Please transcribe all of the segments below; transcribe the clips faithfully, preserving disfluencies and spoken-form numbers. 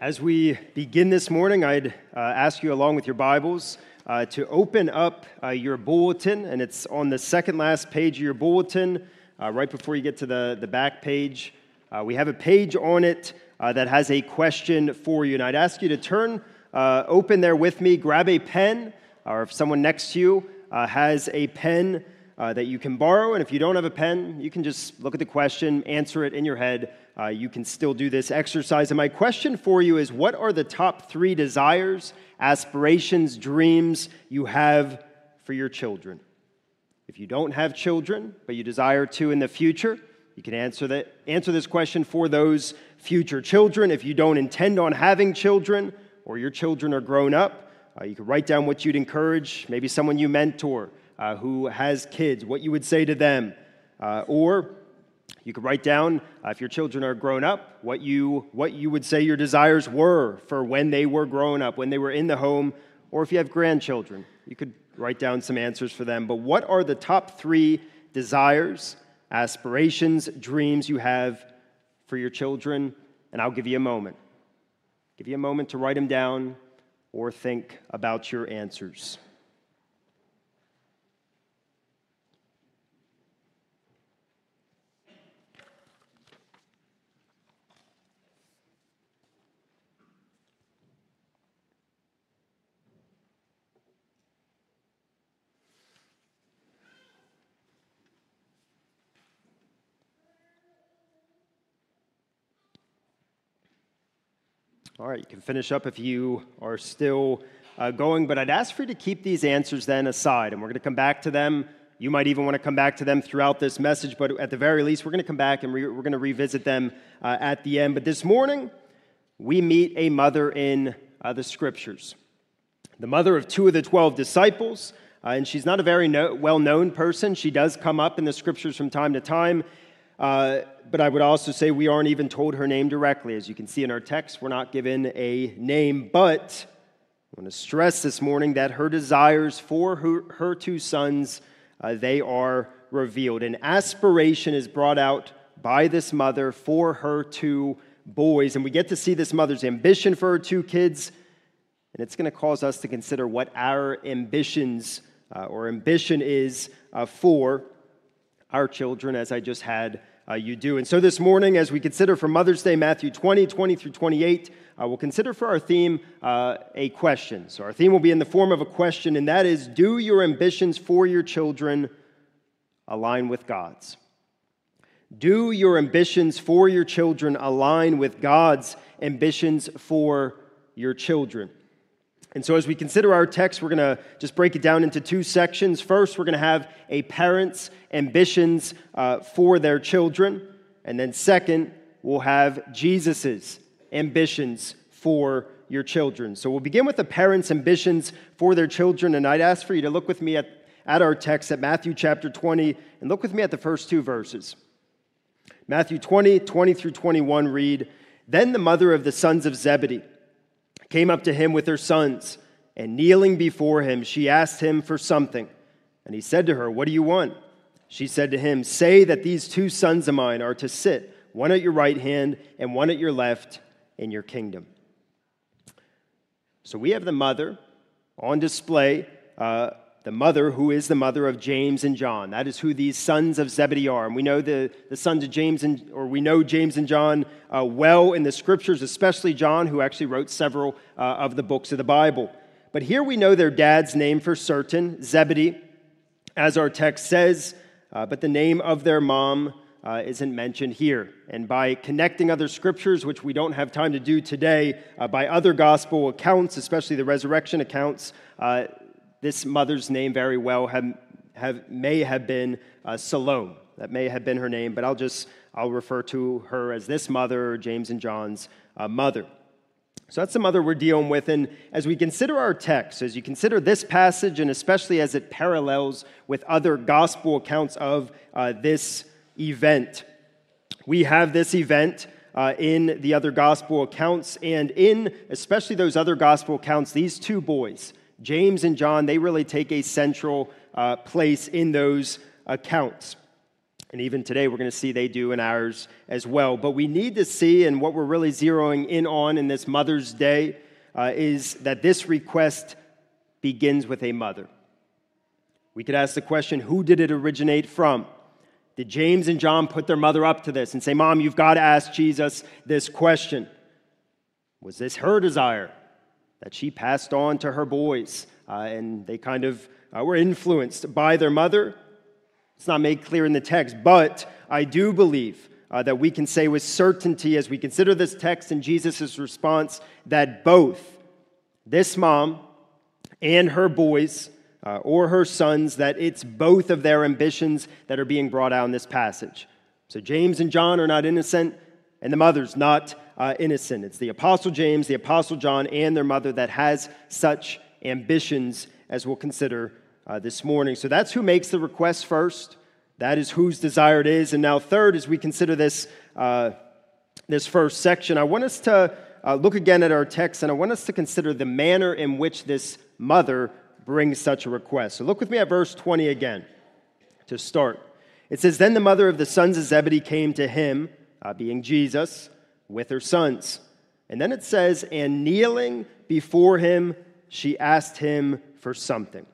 As we begin this morning, I'd uh, ask you, along with your Bibles, uh, to open up uh, your bulletin, and it's on the second last page of your bulletin, uh, right before you get to the, the back page. Uh, we have a page on it uh, that has a question for you, and I'd ask you to turn uh, open there with me, grab a pen, or if someone next to you uh, has a pen uh, that you can borrow, and if you don't have a pen, you can just look at the question, answer it in your head. Uh, you can still do this exercise. And my question for you is, what are the top three desires, aspirations, dreams you have for your children? If you don't have children, but you desire to in the future, you can answer that, answer this question for those future children. If you don't intend on having children, or your children are grown up, uh, you can write down what you'd encourage, maybe someone you mentor uh, who has kids, what you would say to them, uh, or you could write down, uh, if your children are grown up, what you what you would say your desires were for when they were grown up, when they were in the home, or if you have grandchildren, you could write down some answers for them. But what are the top three desires, aspirations, dreams you have for your children? And I'll give you a moment. Give you a moment to write them down or think about your answers. All right, you can finish up if you are still uh, going, but I'd ask for you to keep these answers then aside, and we're going to come back to them. You might even want to come back to them throughout this message, but at the very least, we're going to come back and re- we're going to revisit them uh, at the end. But this morning, we meet a mother in uh, the Scriptures, the mother of two of the twelve disciples, uh, and she's not a very no- well-known person. She does come up in the Scriptures from time to time. Uh, but I would also say we aren't even told her name directly. As you can see in our text, we're not given a name. But I want to stress this morning that her desires for her, her two sons, uh, they are revealed. An aspiration is brought out by this mother for her two boys. And we get to see this mother's ambition for her two kids. And it's going to cause us to consider what our ambitions uh, or ambition is uh, for our children, as I just had uh, you do. And so this morning, as we consider for Mother's Day, Matthew twenty, twenty through twenty-eight, uh, we'll consider for our theme uh, a question. So our theme will be in the form of a question, and that is, do your ambitions for your children align with God's? Do your ambitions for your children align with God's ambitions for your children? And so as we consider our text, we're going to just break it down into two sections. First, we're going to have a parent's ambitions uh, for their children. And then second, we'll have Jesus's ambitions for your children. So we'll begin with the parents' ambitions for their children. And I'd ask for you to look with me at, at our text at Matthew chapter twenty, and look with me at the first two verses. Matthew twenty, twenty through twenty-one read, "Then the mother of the sons of Zebedee came up to him with her sons, and kneeling before him, she asked him for something. And he said to her, 'What do you want?' She said to him, 'Say that these two sons of mine are to sit, one at your right hand and one at your left, in your kingdom.'" So we have the mother on display, uh, the mother who is the mother of James and John. That is who these sons of Zebedee are. And we know the, the sons of James, and or we know James and John uh, well in the Scriptures, especially John, who actually wrote several uh, of the books of the Bible. But here we know their dad's name for certain, Zebedee, as our text says, uh, but the name of their mom uh, isn't mentioned here. And by connecting other Scriptures, which we don't have time to do today, uh, by other gospel accounts, especially the resurrection accounts, uh, this mother's name very well have, have, may have been uh, Salome. That may have been her name, but I'll just, I'll refer to her as this mother, James and John's uh, mother. So that's the mother we're dealing with. And as we consider our text, as you consider this passage, and especially as it parallels with other gospel accounts of uh, this event, we have this event uh, in the other gospel accounts, and in especially those other gospel accounts, these two boys, James and John, they really take a central uh, place in those accounts. And even today, we're going to see they do in ours as well. But we need to see, and what we're really zeroing in on in this Mother's Day, uh, is that this request begins with a mother. We could ask the question, who did it originate from? Did James and John put their mother up to this and say, Mom, you've got to ask Jesus this question? Was this her desire that she passed on to her boys? Uh, and they kind of uh, were influenced by their mother? It's not made clear in the text, but I do believe uh, that we can say with certainty as we consider this text and Jesus' response that both this mom and her boys uh, or her sons, that it's both of their ambitions that are being brought out in this passage. So James and John are not innocent, and the mother's not uh, innocent. It's the Apostle James, the Apostle John, and their mother that has such ambitions as we'll consider uh, this morning. So that's who makes the request first. That is whose desire it is. And now third, as we consider this, uh, this first section, I want us to uh, look again at our text, and I want us to consider the manner in which this mother brings such a request. So look with me at verse twenty again to start. It says, Then the mother of the sons of Zebedee came to him, uh, being Jesus, with her sons. And then it says, And kneeling before him, she asked him for something.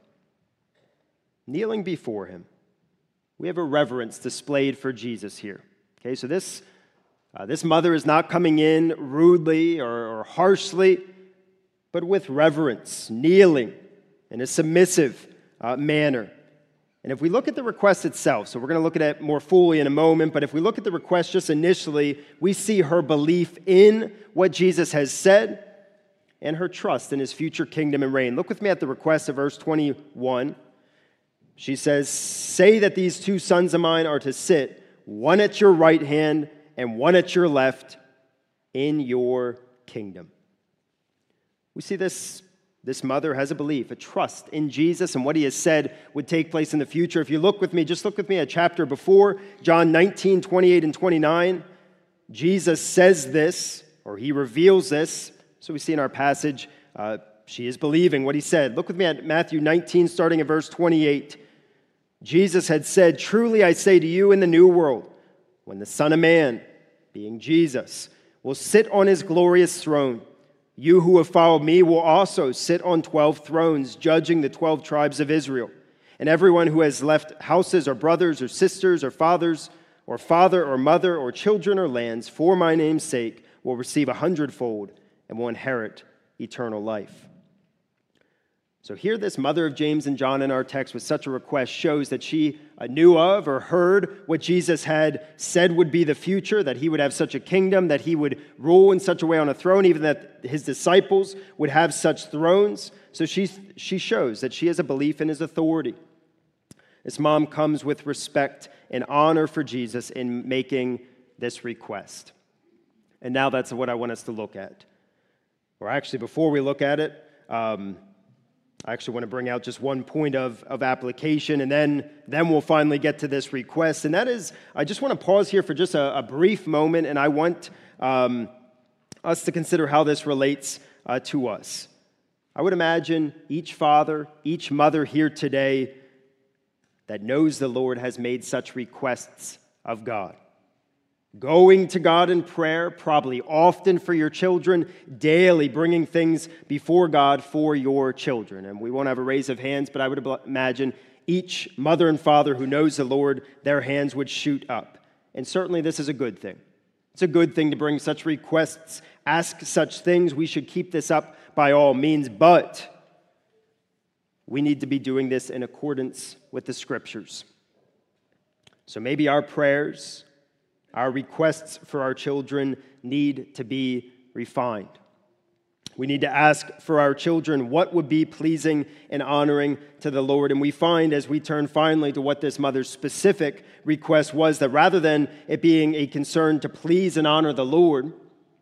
Kneeling before him. We have a reverence displayed for Jesus here. Okay, so this, uh, this mother is not coming in rudely or, or harshly, but with reverence, kneeling in a submissive uh, manner. And if we look at the request itself, so we're going to look at it more fully in a moment, but if we look at the request just initially, we see her belief in what Jesus has said and her trust in his future kingdom and reign. Look with me at the request of verse twenty-one. She says, Say that these two sons of mine are to sit, one at your right hand and one at your left, in your kingdom. We see this, this mother has a belief, a trust in Jesus and what he has said would take place in the future. If you look with me, just look with me at chapter before, John nineteen, twenty-eight and twenty-nine. Jesus says this, or he reveals this. So we see in our passage, uh, she is believing what he said. Look with me at Matthew nineteen, starting at verse twenty-eight. Jesus had said, Truly I say to you, in the new world, when the Son of Man, being Jesus, will sit on his glorious throne, you who have followed me will also sit on twelve thrones, judging the twelve tribes of Israel. And everyone who has left houses or brothers or sisters or fathers or father or mother or children or lands for my name's sake will receive a hundredfold and will inherit eternal life. So here this mother of James and John in our text with such a request shows that she knew of or heard what Jesus had said would be the future, that he would have such a kingdom, that he would rule in such a way on a throne, even that his disciples would have such thrones. So she, she shows that she has a belief in his authority. This mom comes with respect and honor for Jesus in making this request. And now that's what I want us to look at. Or actually, before we look at it, um, I actually want to bring out just one point of, of application, and then, then we'll finally get to this request. And that is, I just want to pause here for just a, a brief moment, and I want um, us to consider how this relates uh, to us. I would imagine each father, each mother here today that knows the Lord has made such requests of God. Going to God in prayer, probably often for your children, daily bringing things before God for your children. And we won't have a raise of hands, but I would imagine each mother and father who knows the Lord, their hands would shoot up. And certainly this is a good thing. It's a good thing to bring such requests, ask such things. We should keep this up by all means, but we need to be doing this in accordance with the Scriptures. So maybe our prayers, our requests for our children need to be refined. We need to ask for our children what would be pleasing and honoring to the Lord. And we find as we turn finally to what this mother's specific request was, that rather than it being a concern to please and honor the Lord,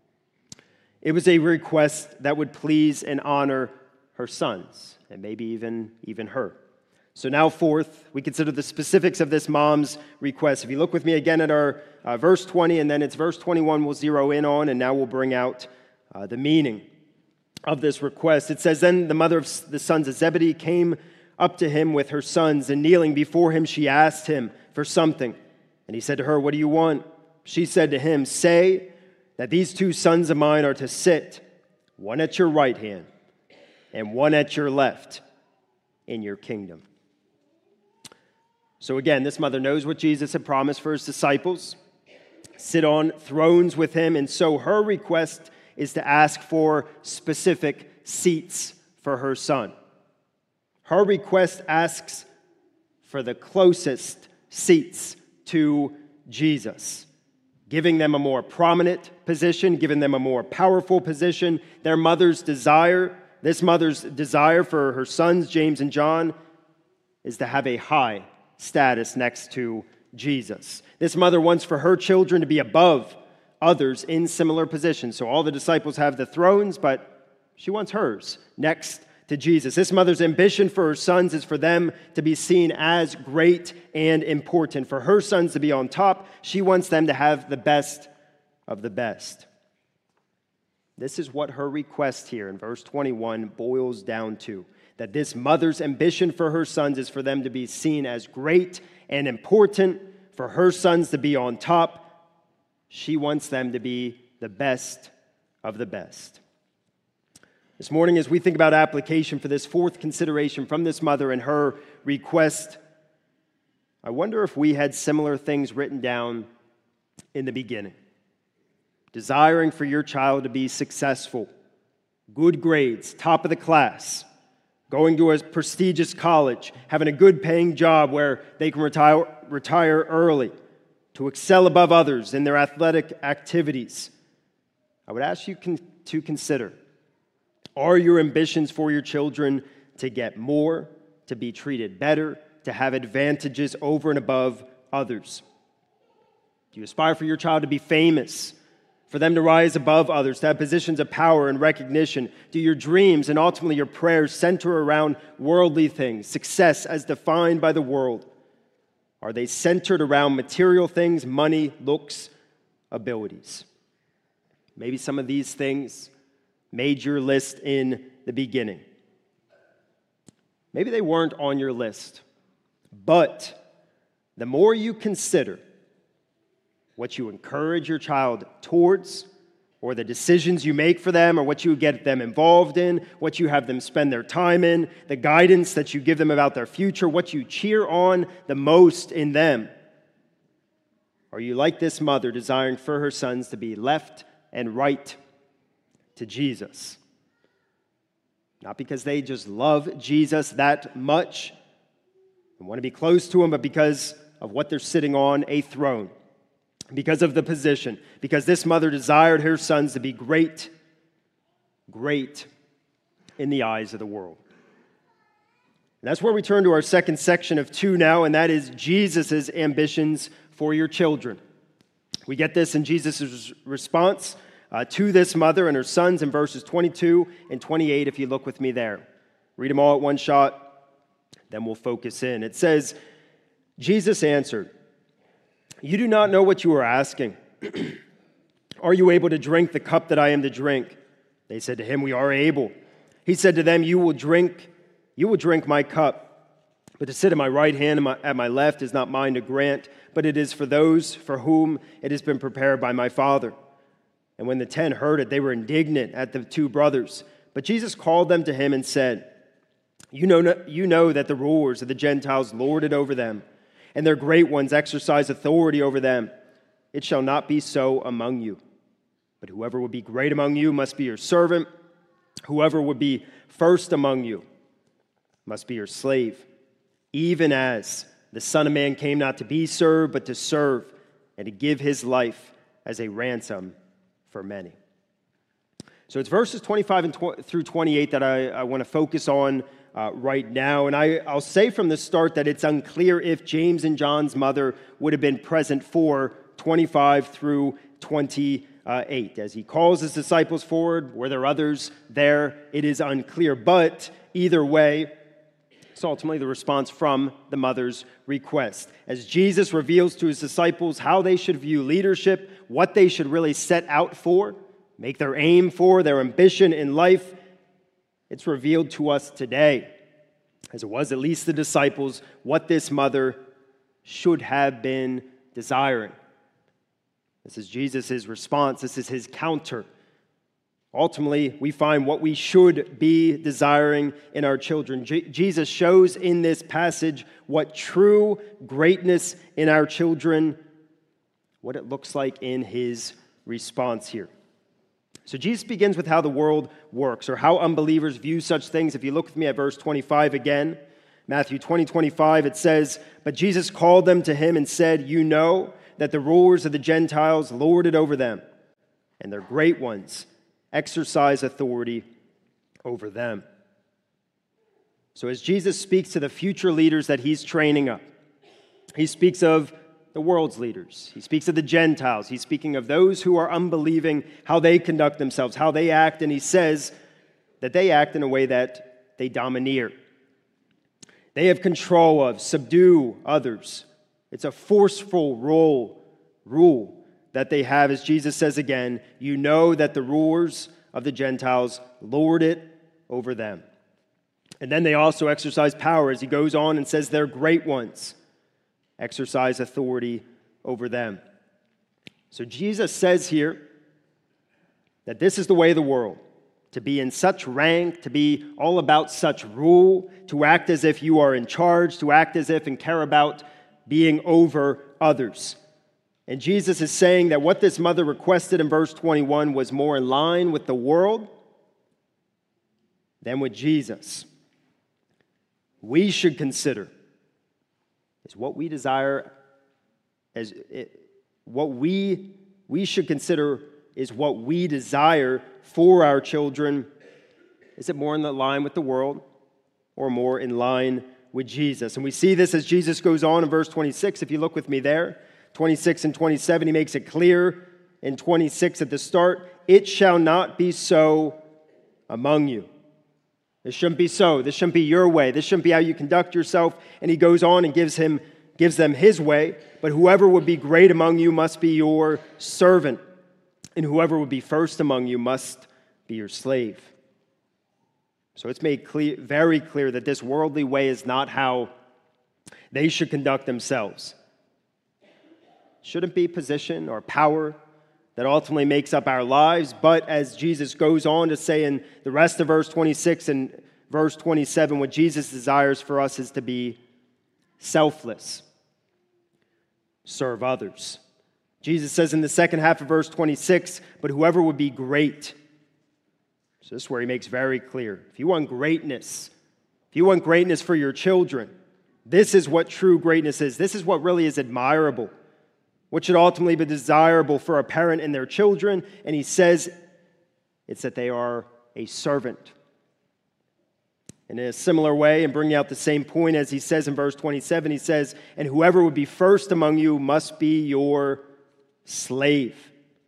it was a request that would please and honor her sons, and maybe even, even her. So now fourth, we consider the specifics of this mom's request. If you look with me again at our uh, verse twenty, and then it's verse twenty-one we'll zero in on, and now we'll bring out uh, the meaning of this request. It says, Then the mother of the sons of Zebedee came up to him with her sons, and kneeling before him she asked him for something. And he said to her, "What do you want?" She said to him, "Say that these two sons of mine are to sit, one at your right hand and one at your left in your kingdom." So again, this mother knows what Jesus had promised for his disciples, sit on thrones with him, and so her request is to ask for specific seats for her son. Her request asks for the closest seats to Jesus, giving them a more prominent position, giving them a more powerful position. Their mother's desire, this mother's desire for her sons, James and John, is to have a high status next to Jesus. This mother wants for her children to be above others in similar positions. So all the disciples have the thrones, but she wants hers next to Jesus. This mother's ambition for her sons is for them to be seen as great and important. For her sons to be on top, she wants them to have the best of the best. This is what her request here in verse twenty-one boils down to. That this mother's ambition for her sons is for them to be seen as great and important, for her sons to be on top. She wants them to be the best of the best. This morning, as we think about application for this fourth consideration from this mother and her request, I wonder if we had similar things written down in the beginning. Desiring for your child to be successful, good grades, top of the class, going to a prestigious college, having a good paying job where they can retire, retire early, to excel above others in their athletic activities. I would ask you con- to consider, are your ambitions for your children to get more, to be treated better, to have advantages over and above others? Do you aspire for your child to be famous, for them to rise above others, to have positions of power and recognition? Do your dreams and ultimately your prayers center around worldly things, success as defined by the world? Are they centered around material things, money, looks, abilities? Maybe some of these things made your list in the beginning. Maybe they weren't on your list. But the more you consider what you encourage your child towards, or the decisions you make for them, or what you get them involved in, what you have them spend their time in, the guidance that you give them about their future, what you cheer on the most in them, are you like this mother desiring for her sons to be left and right to Jesus? Not because they just love Jesus that much and want to be close to him, but because of what they're sitting on, a throne. Because of the position. Because this mother desired her sons to be great, great in the eyes of the world. And that's where we turn to our second section of two now, and that is Jesus' ambitions for your children. We get this in Jesus' response uh, to this mother and her sons in verses twenty-two and twenty-eight, if you look with me there. Read them all at one shot, then we'll focus in. It says, Jesus answered, "You do not know what you are asking. Are you able to drink the cup that I am to drink?" They said to him, "We are able." He said to them, "You will drink, you will drink my cup, but to sit at my right hand and my, at my left is not mine to grant, but it is for those for whom it has been prepared by my Father." And when the ten heard it, they were indignant at the two brothers. But Jesus called them to him and said, "You know, you know that the rulers of the Gentiles lord it over them, and their great ones exercise authority over them. It shall not be so among you. But whoever would be great among you must be your servant. Whoever would be first among you must be your slave. Even as the Son of Man came not to be served, but to serve, and to give his life as a ransom for many." So it's verses twenty-five and tw- through twenty-eight that I, I want to focus on Uh, right now. And I, I'll say from the start that it's unclear if James and John's mother would have been present for twenty-five through twenty-eight. As he calls his disciples forward, were there others there? It is unclear. But either way, it's ultimately the response from the mother's request. As Jesus reveals to his disciples how they should view leadership, what they should really set out for, make their aim for, their ambition in life, it's revealed to us today, as it was at least the disciples, what this mother should have been desiring. This is Jesus' response. This is his counter. Ultimately, we find what we should be desiring in our children. J- Jesus shows in this passage what true greatness in our children, what it looks like in his response here. So Jesus begins with how the world works, or how unbelievers view such things. If you look with me at verse twenty-five again, Matthew twenty, twenty-five, it says, "But Jesus called them to him and said, 'You know that the rulers of the Gentiles lord it over them, and their great ones exercise authority over them.'" So as Jesus speaks to the future leaders that he's training up, he speaks of the world's leaders. He speaks of the Gentiles. He's speaking of those who are unbelieving, how they conduct themselves, how they act, and he says that they act in a way that they domineer. They have control of, subdue others. It's a forceful role, rule that they have, as Jesus says again, "You know that the rulers of the Gentiles lord it over them." And then they also exercise power, as he goes on and says they're great ones, exercise authority over them. So Jesus says here that this is the way of the world, to be in such rank, to be all about such rule, to act as if you are in charge, to act as if and care about being over others. And Jesus is saying that what this mother requested in verse twenty-one was more in line with the world than with Jesus. We should consider is what we desire as it, what we we should consider is what we desire for our children. Is it more in line with the world or more in line with Jesus? And we see this as Jesus goes on in verse twenty-six. If you look with me there, twenty-six and twenty-seven, he makes it clear in twenty-six at the start, "It shall not be so among you." This shouldn't be so. This shouldn't be your way. This shouldn't be how you conduct yourself. And he goes on and gives him gives them his way. "But whoever would be great among you must be your servant, and whoever would be first among you must be your slave." So it's made clear, very clear that this worldly way is not how they should conduct themselves. Shouldn't be position or power that ultimately makes up our lives, but as Jesus goes on to say in the rest of verse twenty-six and verse twenty-seven, what Jesus desires for us is to be selfless, serve others. Jesus says in the second half of verse twenty-six, "But whoever would be great." So this is where he makes very clear. If you want greatness, if you want greatness for your children, this is what true greatness is. This is what really is admirable, what should ultimately be desirable for a parent and their children. And he says it's that they are a servant. And in a similar way, and bringing out the same point as he says in verse twenty-seven, he says, "And whoever would be first among you must be your slave."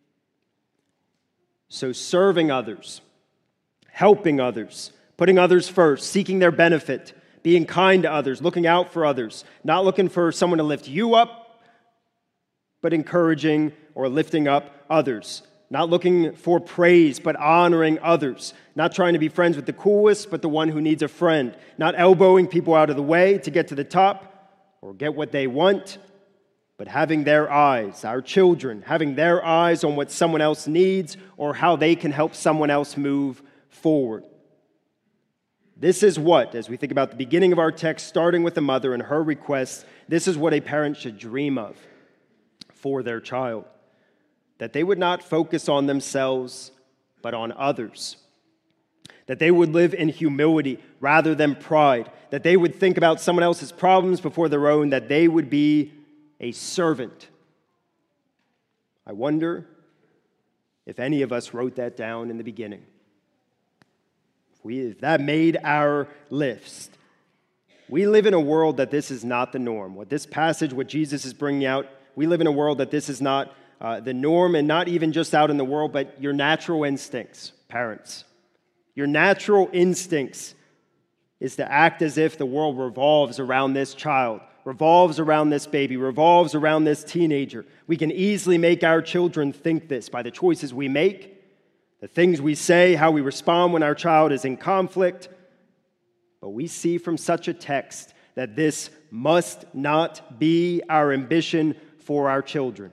So serving others, helping others, putting others first, seeking their benefit, being kind to others, looking out for others, not looking for someone to lift you up, but encouraging or lifting up others. Not looking for praise, but honoring others. Not trying to be friends with the coolest, but the one who needs a friend. Not elbowing people out of the way to get to the top or get what they want, but having their eyes, our children, having their eyes on what someone else needs or how they can help someone else move forward. This is what, as we think about the beginning of our text, starting with the mother and her request, this is what a parent should dream of for their child. That they would not focus on themselves, but on others. That they would live in humility rather than pride. That they would think about someone else's problems before their own. That they would be a servant. I wonder if any of us wrote that down in the beginning. If, we, if that made our list. We live in a world that this is not the norm. What this passage, what Jesus is bringing out, we live in a world that this is not Uh, the norm, and not even just out in the world, but your natural instincts, parents. Your natural instincts is to act as if the world revolves around this child, revolves around this baby, revolves around this teenager. We can easily make our children think this by the choices we make, the things we say, how we respond when our child is in conflict. But we see from such a text that this must not be our ambition for our children.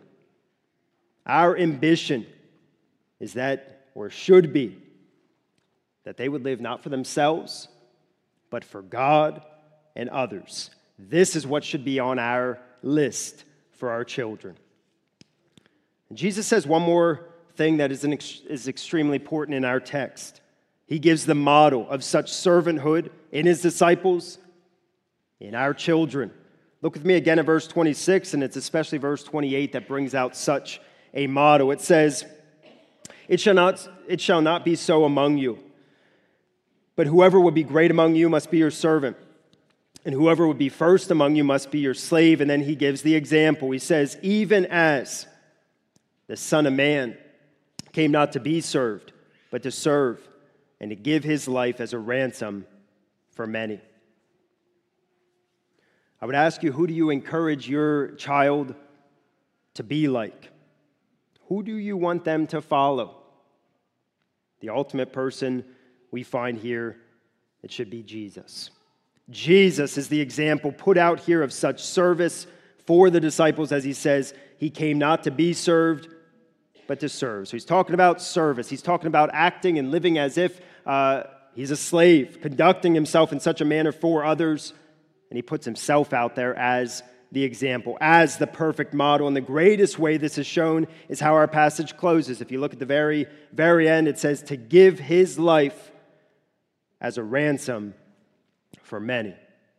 Our ambition is that, or should be, that they would live not for themselves, but for God and others. This is what should be on our list for our children. And Jesus says one more thing that is, an ex- is extremely important in our text. He gives the model of such servanthood in his disciples, in our children. Look with me again at verse twenty-six, and it's especially verse twenty-eight that brings out such a model. It says, It shall not, it shall not be so among you, but whoever would be great among you must be your servant, and whoever would be first among you must be your slave. And then he gives the example. He says, even as the Son of Man came not to be served, but to serve, and to give his life as a ransom for many. I would ask you, who do you encourage your child to be like? Who do you want them to follow? The ultimate person we find here, it should be Jesus. Jesus is the example put out here of such service for the disciples, as he says, he came not to be served, but to serve. So he's talking about service. He's talking about acting and living as if uh, he's a slave, conducting himself in such a manner for others, and he puts himself out there as the example, as the perfect model. And the greatest way this is shown is how our passage closes. If you look at the very, very end, it says, to give his life as a ransom for many.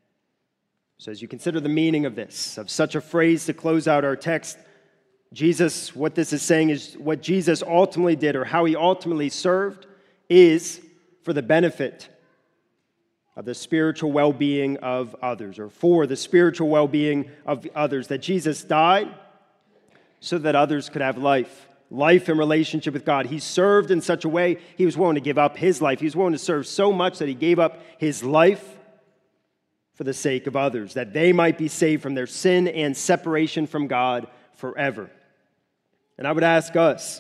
So as you consider the meaning of this, of such a phrase to close out our text, Jesus, what this is saying is what Jesus ultimately did, or how he ultimately served, is for the benefit of the spiritual well-being of others, or for the spiritual well-being of others, that Jesus died so that others could have life, life in relationship with God. He served in such a way, he was willing to give up his life. He was willing to serve so much that he gave up his life for the sake of others, that they might be saved from their sin and separation from God forever. And I would ask us,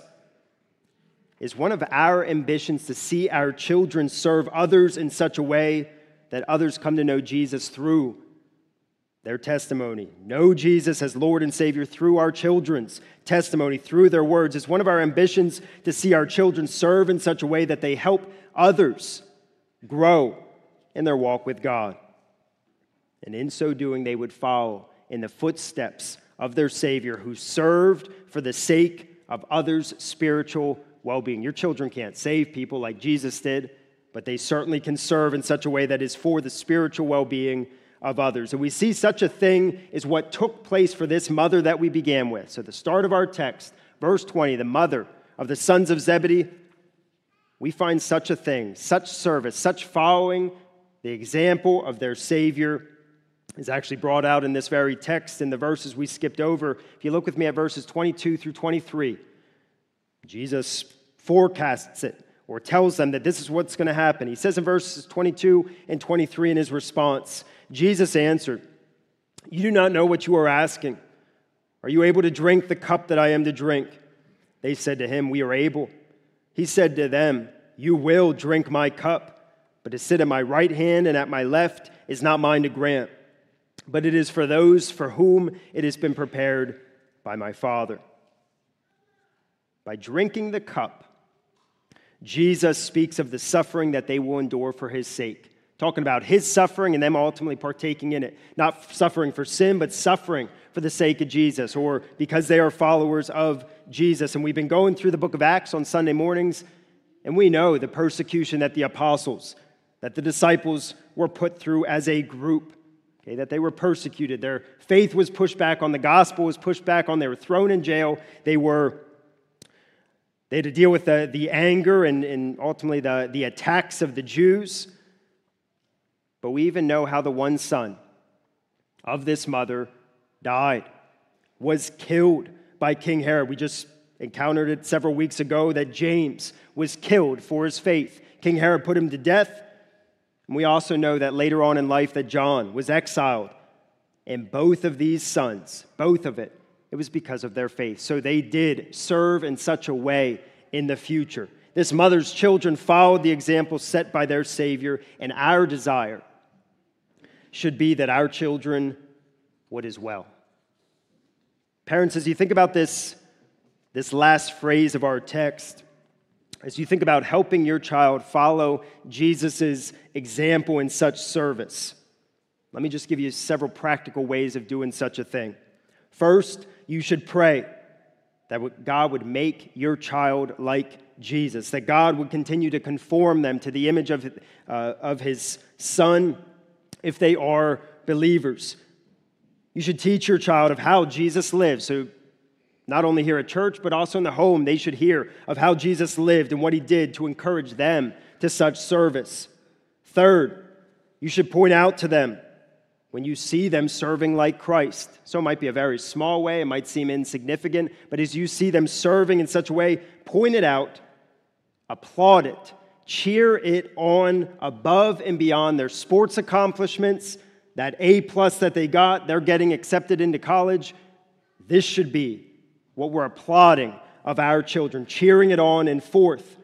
is one of our ambitions to see our children serve others in such a way that others come to know Jesus through their testimony? Know Jesus as Lord and Savior through our children's testimony, through their words. It's one of our ambitions to see our children serve in such a way that they help others grow in their walk with God. And in so doing, they would follow in the footsteps of their Savior, who served for the sake of others' spiritual well-being. Your children can't save people like Jesus did, but they certainly can serve in such a way that is for the spiritual well-being of others. And we see such a thing is what took place for this mother that we began with. So the start of our text, verse twenty, the mother of the sons of Zebedee, we find such a thing, such service, such following the example of their Savior is actually brought out in this very text in the verses we skipped over. If you look with me at verses twenty-two through twenty-three, Jesus forecasts it, or tells them that this is what's going to happen. He says in verses twenty-two and twenty-three in his response, Jesus answered, "You do not know what you are asking. Are you able to drink the cup that I am to drink?" They said to him, "We are able." He said to them, "You will drink my cup, but to sit at my right hand and at my left is not mine to grant, but it is for those for whom it has been prepared by my Father." By drinking the cup, Jesus speaks of the suffering that they will endure for his sake, talking about his suffering and them ultimately partaking in it. Not suffering for sin, but suffering for the sake of Jesus, or because they are followers of Jesus. And we've been going through the book of Acts on Sunday mornings, and we know the persecution that the apostles, that the disciples were put through as a group, okay, that they were persecuted. Their faith was pushed back on, the gospel was pushed back on, they were thrown in jail, they were They had to deal with the, the anger and, and ultimately the, the attacks of the Jews. But we even know how the one son of this mother died, was killed by King Herod. We just encountered it several weeks ago that James was killed for his faith. King Herod put him to death. And we also know that later on in life that John was exiled. And both of these sons, both of it, it was because of their faith. So they did serve in such a way in the future. This mother's children followed the example set by their Savior, and our desire should be that our children would as well. Parents, as you think about this, this last phrase of our text, as you think about helping your child follow Jesus' example in such service, let me just give you several practical ways of doing such a thing. First, you should pray that God would make your child like Jesus, that God would continue to conform them to the image of, uh, of his Son if they are believers. You should teach your child of how Jesus lived. So not only here at church, but also in the home, they should hear of how Jesus lived and what he did to encourage them to such service. Third, you should point out to them when you see them serving like Christ. So it might be a very small way, it might seem insignificant, but as you see them serving in such a way, point it out, applaud it, cheer it on above and beyond their sports accomplishments, that A plus that they got, they're getting accepted into college. This should be what we're applauding of our children, cheering it on and forth.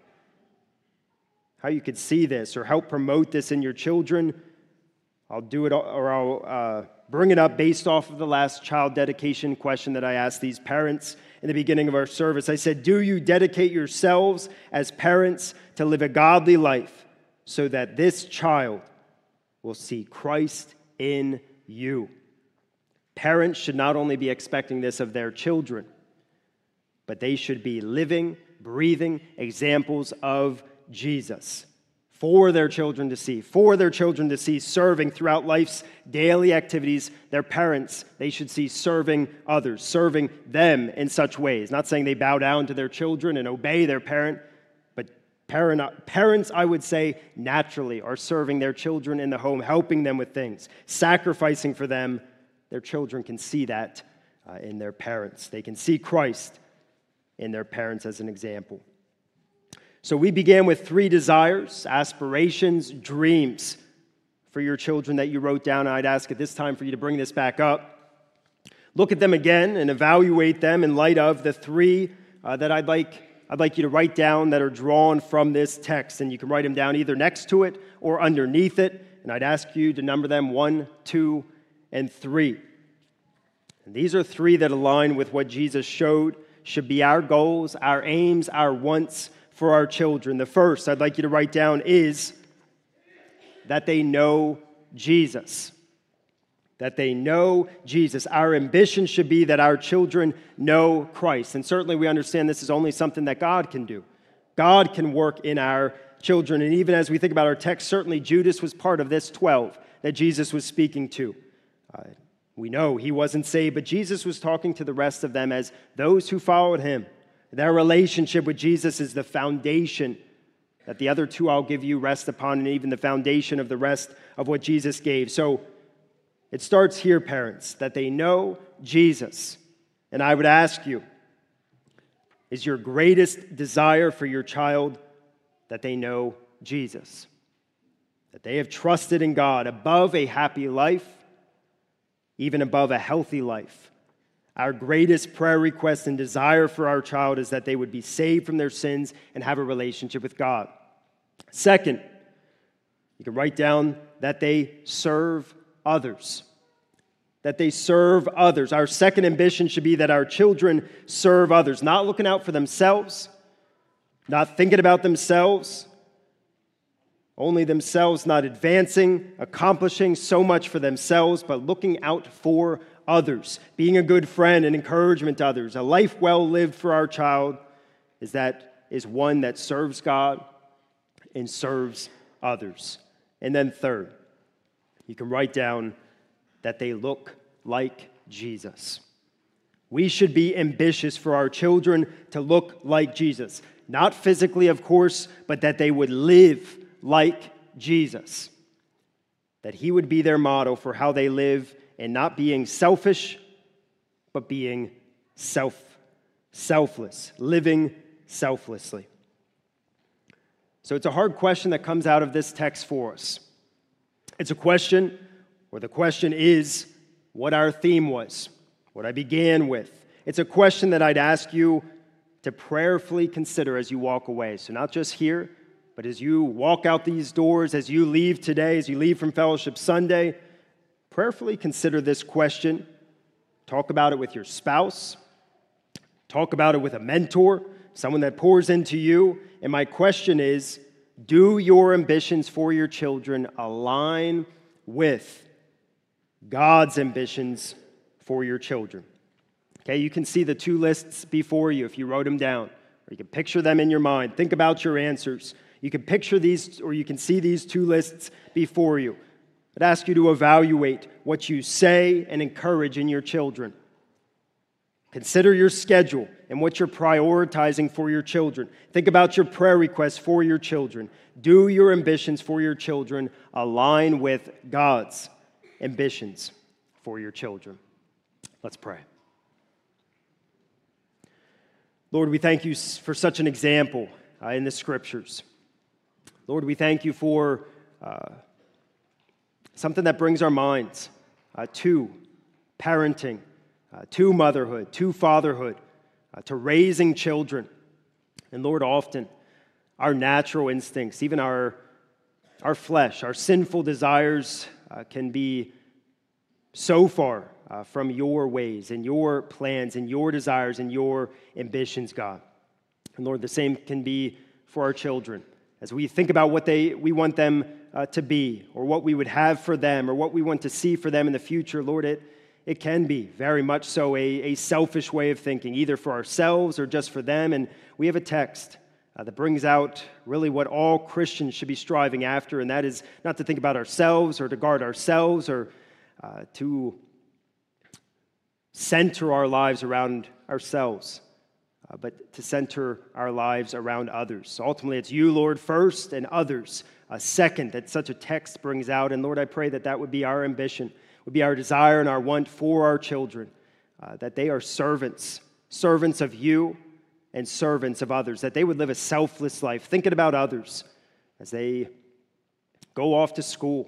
How you could see this or help promote this in your children, I'll do it, or I'll uh, bring it up based off of the last child dedication question that I asked these parents in the beginning of our service. I said, do you dedicate yourselves as parents to live a godly life so that this child will see Christ in you? Parents should not only be expecting this of their children, but they should be living, breathing examples of Jesus for their children to see, for their children to see serving throughout life's daily activities. Their parents, they should see serving others, serving them in such ways. Not saying they bow down to their children and obey their parent, but parent, parents, I would say, naturally are serving their children in the home, helping them with things, sacrificing for them. Their children can see that uh, in their parents. They can see Christ in their parents as an example. So we began with three desires, aspirations, dreams for your children that you wrote down. I'd ask at this time for you to bring this back up. Look at them again and evaluate them in light of the three uh, that I'd like, I'd like you to write down that are drawn from this text. And you can write them down either next to it or underneath it. And I'd ask you to number them one, two, and three. And these are three that align with what Jesus showed should be our goals, our aims, our wants for our children. The first I'd like you to write down is that they know Jesus. That they know Jesus. Our ambition should be that our children know Christ. And certainly we understand this is only something that God can do. God can work in our children. And even as we think about our text, certainly Judas was part of this twelve that Jesus was speaking to. Uh, we know he wasn't saved, but Jesus was talking to the rest of them as those who followed him. Their relationship with Jesus is the foundation that the other two I'll give you rest upon, and even the foundation of the rest of what Jesus gave. So it starts here, parents, that they know Jesus. And I would ask you, is your greatest desire for your child that they know Jesus? That they have trusted in God above a happy life, even above a healthy life. Our greatest prayer request and desire for our child is that they would be saved from their sins and have a relationship with God. Second, you can write down that they serve others. That they serve others. Our second ambition should be that our children serve others, not looking out for themselves, not thinking about themselves, only themselves, not advancing, accomplishing so much for themselves, but looking out for others, being a good friend and encouragement to others. A life well lived for our child is that is one that serves God and serves others. And then third, you can write down that they look like Jesus. We should be ambitious for our children to look like Jesus. Not physically, of course, but that they would live like Jesus. That he would be their model for how they live, and not being selfish, but being self, selfless, living selflessly. So it's a hard question that comes out of this text for us. It's a question, or the question is, what our theme was, what I began with. It's a question that I'd ask you to prayerfully consider as you walk away. So not just here, but as you walk out these doors, as you leave today, as you leave from Fellowship Sunday, prayerfully consider this question Talk about it with your spouse. Talk about it with a mentor, someone that pours into you. And my question is, do your ambitions for your children align with God's ambitions for your children? Okay, you can see the two lists before you if you wrote them down, or you can picture them in your mind. Think about your answers. You can picture these, or you can see these two lists before you. I'd ask you to evaluate what you say and encourage in your children. Consider your schedule and what you're prioritizing for your children. Think about your prayer requests for your children. Do your ambitions for your children align with God's ambitions for your children? Let's pray. Lord, we thank you for such an example uh, in the Scriptures. Lord, we thank you for uh, something that brings our minds uh, to parenting, uh, to motherhood, to fatherhood, uh, to raising children. And Lord, often our natural instincts, even our, our flesh, our sinful desires uh, can be so far uh, from your ways and your plans and your desires and your ambitions, God. And Lord, the same can be for our children. As we think about what they we want them uh, to be, or what we would have for them, or what we want to see for them in the future, Lord, it, it can be very much so a, a selfish way of thinking, either for ourselves or just for them. And we have a text uh, that brings out really what all Christians should be striving after, and that is not to think about ourselves or to guard ourselves or uh, to center our lives around ourselves, uh, but to center our lives around others. So ultimately, it's you, Lord, first, and others uh, second, that such a text brings out. And Lord, I pray that that would be our ambition, would be our desire and our want for our children, uh, that they are servants, servants of you and servants of others, that they would live a selfless life, thinking about others as they go off to school,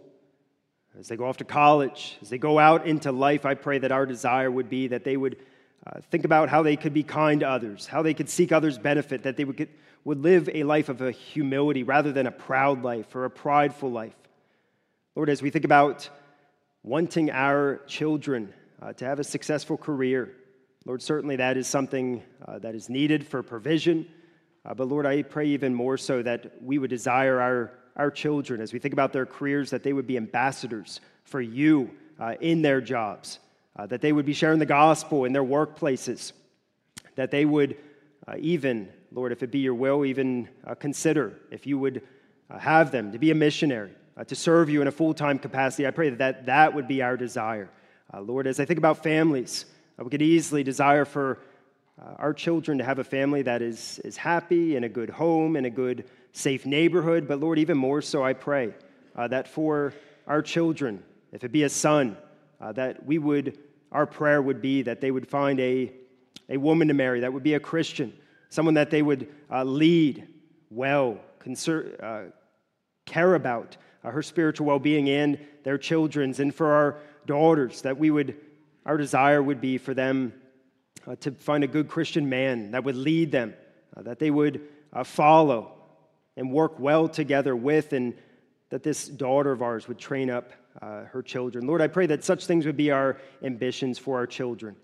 as they go off to college, as they go out into life. I pray that our desire would be that they would uh, think about how they could be kind to others, how they could seek others' benefit, that they would, get, would live a life of a humility rather than a proud life or a prideful life. Lord, as we think about wanting our children uh, to have a successful career, Lord, certainly that is something uh, that is needed for provision. Uh, but Lord, I pray even more so that we would desire our Our children, as we think about their careers, that they would be ambassadors for you uh, in their jobs, uh, that they would be sharing the gospel in their workplaces, that they would uh, even, Lord, if it be your will, even uh, consider if you would uh, have them to be a missionary, uh, to serve you in a full-time capacity. I pray that that, that would be our desire. Uh, Lord, as I think about families, uh, we could easily desire for uh, our children to have a family that is, is happy, in a good home, in a good safe neighborhood. But Lord, even more so, I pray uh, that for our children, if it be a son, uh, that we would, our prayer would be that they would find a, a woman to marry that would be a Christian, someone that they would uh, lead well, conser- uh, care about uh, her spiritual well-being and their children's. And for our daughters, that we would, our desire would be for them uh, to find a good Christian man that would lead them, uh, that they would uh, follow and work well together with, and that this daughter of ours would train up uh, her children. Lord, I pray that such things would be our ambitions for our children,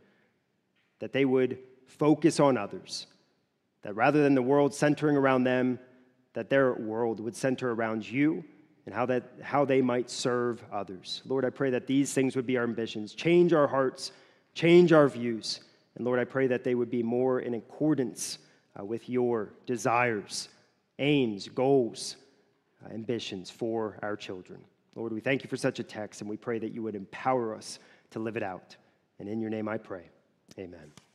that they would focus on others, that rather than the world centering around them, that their world would center around you and how that how they might serve others. Lord, I pray that these things would be our ambitions. Change our hearts, change our views, and Lord, I pray that they would be more in accordance uh, with your desires, aims, goals, uh, ambitions for our children. Lord, we thank you for such a text, and we pray that you would empower us to live it out. And in your name I pray, amen.